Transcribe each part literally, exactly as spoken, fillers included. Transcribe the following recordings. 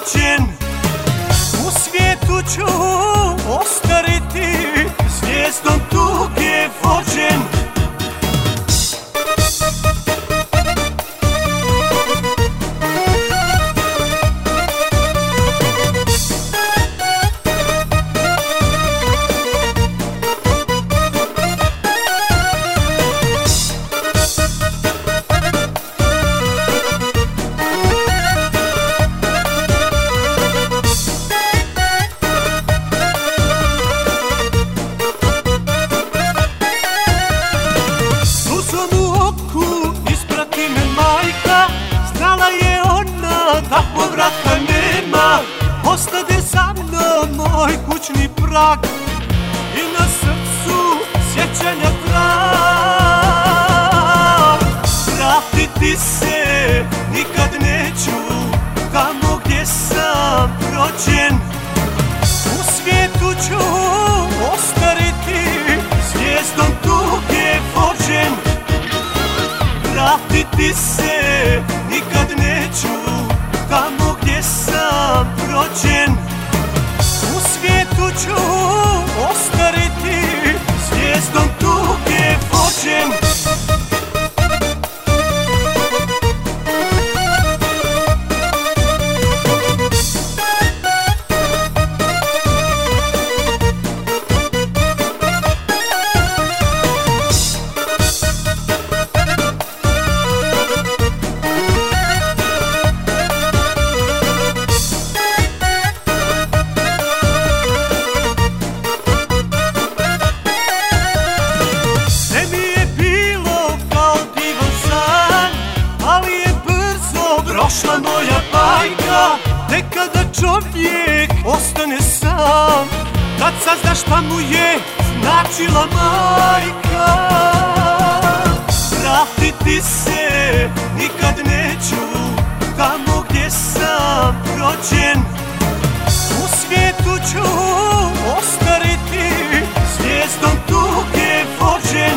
rođen. U svijetu ću ostariti, zvijezdom tuge vođen. Da povratka nema, ostade sa mnom moj kućni prag i na srcu sjećanja trag. Vratiti se nikad neću tamo gdje sam rođen. U svijetu ću ostariti, zvijezdom tuge vođen. Vratiti se nikad neću tamo gdje sam rođen. U svijetu ću ostariti, zvijezdom tuge vođen. Prošla moja bajka, nekada čovjek ostane sam kad sazna šta mu je značila majka. Vratiti se nikad neću tamo gdje sam rođen. U svijetu ću ostariti, zvijezdom tuge vođen.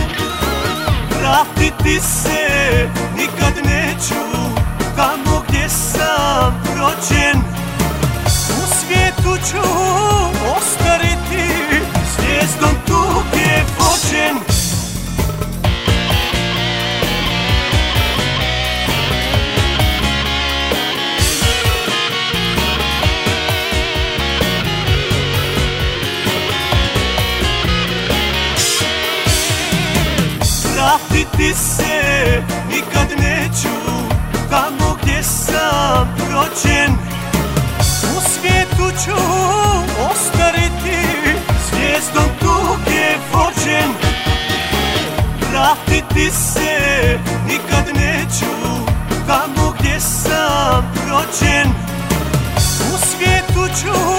Vratiti se nikad neću tamo gdje sam rođen. U svijetu ću ostariti, zvijezdom tuge vođen. Vratiti se nikad neću tamo gdje sam rođen. U svijetu ću ostariti, zvijezdom tuge vođen. Vratiti se nikad neću tamo gdje sam rođen. U svijetu ću